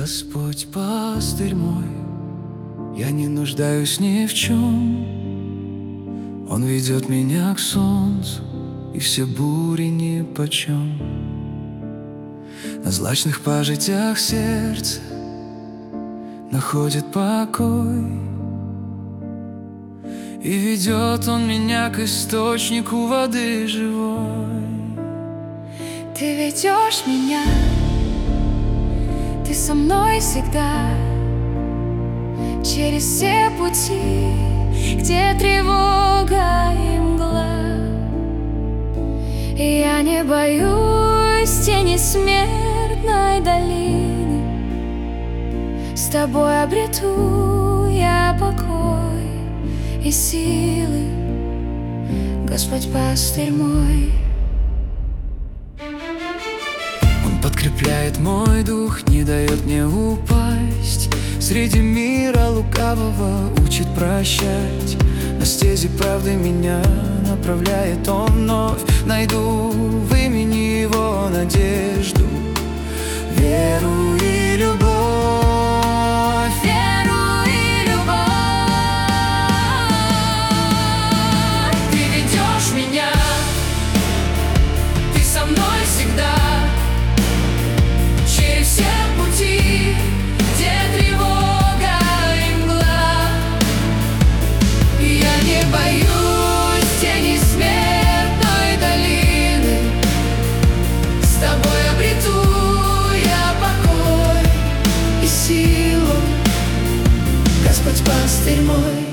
Господь пастырь мой, я не нуждаюсь ни в чем. Он ведет меня к солнцу, и все бури нипочем. На злачных пажитях сердце находит покой, и ведет он меня к источнику воды живой. Ты ведешь меня, ты со мной всегда, через все пути, где тревога и мгла. И я не боюсь тени смертной долины, с тобой обрету я покой и силы, Господь пастырь мой. Он подкрепляет мой дух, не дает мне упасть. Среди мира лукавого учит прощать. На стези правды меня направляет он вновь. Найду в имени его надежду, веру и любовь. Веру и любовь. Ты ведешь меня, ты со мной всегда, через все пути, где тревога и мгла. И я не боюсь тени смертной долины, с тобой обрету я покой и силу, Господь пастырь мой.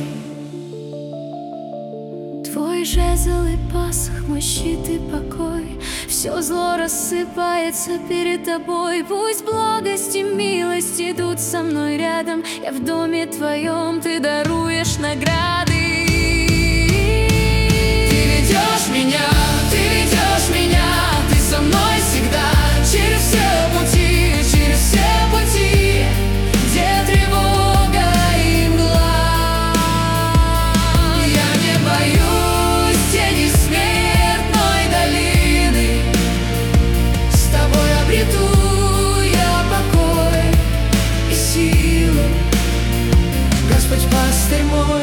Твой жезл и пасох, мой щит и покой, все зло рассыпается перед тобой. Пусть благость и милость идут со мной рядом. Я в доме твоем, ты даруешь награды. Ты ведешь меня, ты со мной всегда, через все пути, где тревога и мгла. Я не боюсь тени смертной долины, с тобой обрету я покой и силу, Господь пастырь мой.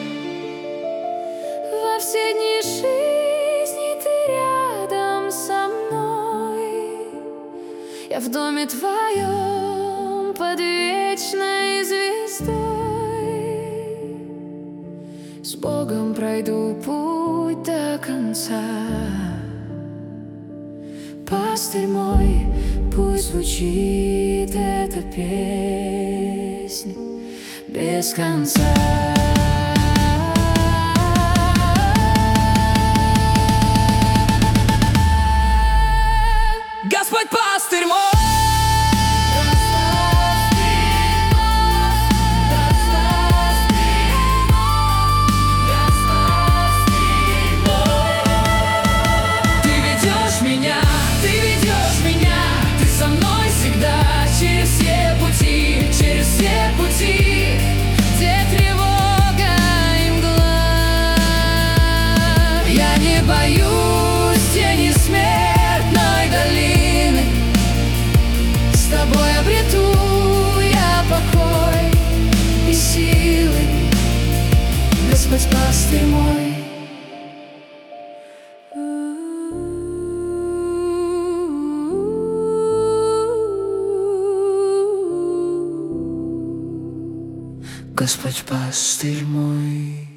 Во все дни жизни ты рядом со мной, я в доме твоем под вечной звездой. С Богом пройду путь до конца. Пастырь мой, пусть звучит эта песня без конца. Господь пастырь мой. Ты ведешь меня, ты со мной всегда, через все пути, где тревога и мгла. Я не боюсь тени смертной долины, с тобой обрету я покой и силы, Господь пастырь мой. Господь пастырь мой.